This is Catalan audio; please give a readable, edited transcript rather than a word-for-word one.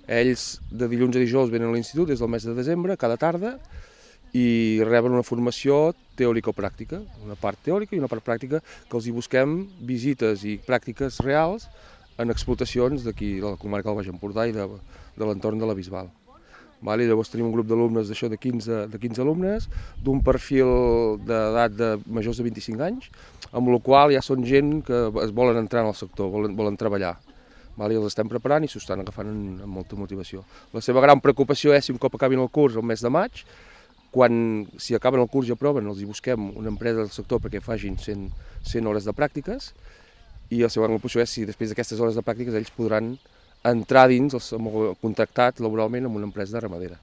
Ells de dilluns a dijous venen a l'institut des del mes de desembre, cada tarda, i reben una formació teòrico-pràctica, una part teòrica i una part pràctica, que els hi busquem visites i pràctiques reals en explotacions d'aquí, de la comarca del Baix Empordà i de l'entorn de la Bisbal. I llavors tenim un grup d'alumnes d'això de 15 alumnes, d'un perfil d'edat de majors de 25 anys, amb la qual ja són gent que es volen entrar en el sector, volen treballar. I els estem preparant i s'ho estan agafant amb molta motivació. La seva gran preocupació és si un cop acabin el curs el mes de maig, si acaben el curs i aproven, els hi busquem una empresa del sector perquè facin 100 hores de pràctiques, i la seva gran preocupació és si després d'aquestes hores de pràctiques ells podran entrar dins, contractat laboralment, en una empresa de ramadera.